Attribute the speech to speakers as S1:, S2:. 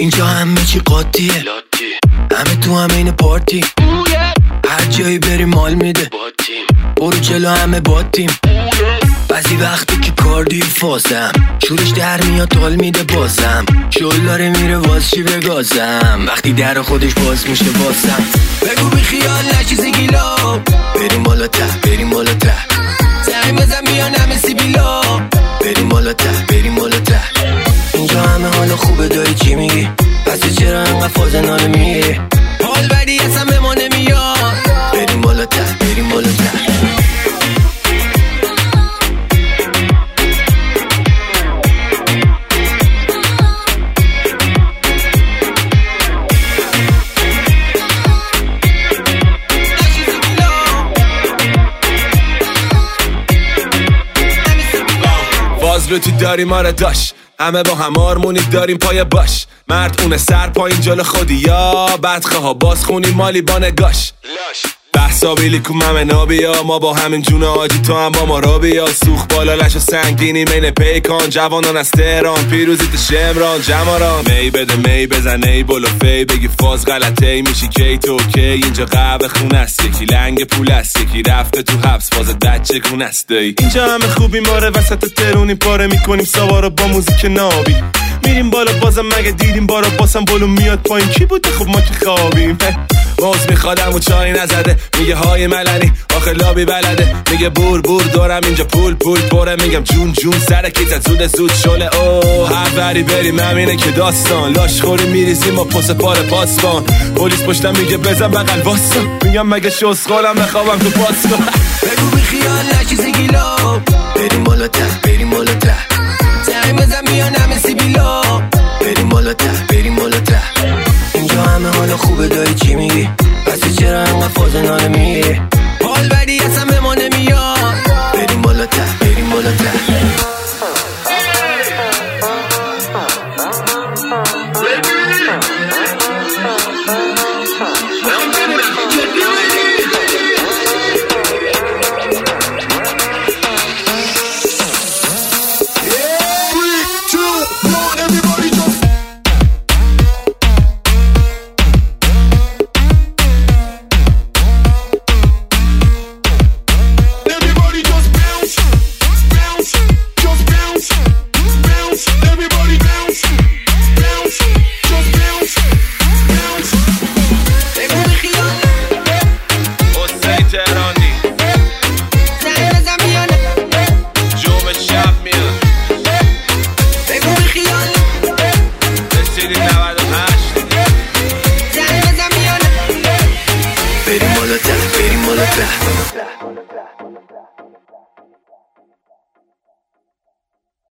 S1: اینجا همه چی قاطیه، همه تو همین پارتی، هر جایی بریم مال میده، برو جلو همه باتیم. بعضی وقتی که کاردی فازم شورش در میاد تال میده بازم، شل داره میره واز چی بگازم، وقتی در خودش باز میشه بازم. بگو بی خیال نشی زگیلا، بریم بالا ته بریم بالا ته، زنگ بزن میان همه سیبیلا، بریم بالا ته بریم بالا ته. اینجا همه حالا خوبه داری چی میگی، پس چرا انقدر فاز ناله میگی، حال بدی اصلا به ما نمیاد، بریم بالا ته بریم بالا ته.
S2: فازلوتی داریم آره داشت، همه با هم آرمونی داریم پای باش، مرد اونه سر پایین جلو خودی یا بدخه ها باز خونی مالی با نگاش. بحثا بیلی کو ممه نابیا، ما با همین جون آجی تو هم با ما را بیا، سوخ بالا لش و سنگینی مین پیکان، جوانان از تهران پیروزی تو شمران جماران. می بده می بزن ای بلو فی، بگی فاز غلطه ای میشی کی تو کی، اینجا قهوه خونه است یکی لنگ پول است یکی رفته تو حبس فاز دچه خونه است. اینجا همه خوبی ماره وسط ترونی پاره میکنیم سوارو با موزیک نابی، میریم بالا بازم مگه دیدیم بارا باسم بلو میاد پایین کی بوده خب ما که خوابیم. موز میخوادم و چای نزده، میگه های ملنی آخه لابی بلده، میگه بور بور دارم اینجا پول پول پره، میگم جون جون سر کیت زود شله. اوه هر بری بریم همینه که داستان، لاش خوری میریزیم و پس پاره پاسبان، پلیس پشتم میگه بزن بغل واسا، میگم مگه شسخالم بخوابم تو پاسبان.
S1: بگو بی خیال نشی زگیلا، بریم بالا ته بریم بالا ته، زنگ بزن میان همه سیبیلا، بریم بالا ته بریم بالا ته. اینجا همه حالا خوبه داری چی میگی، پس چرا انقدر فاز ناله میگی، حال بدی اصلا به ما نمیاد، بریم بالا ته بریم بالا ته. بریم بالا ته بریم بالا ته.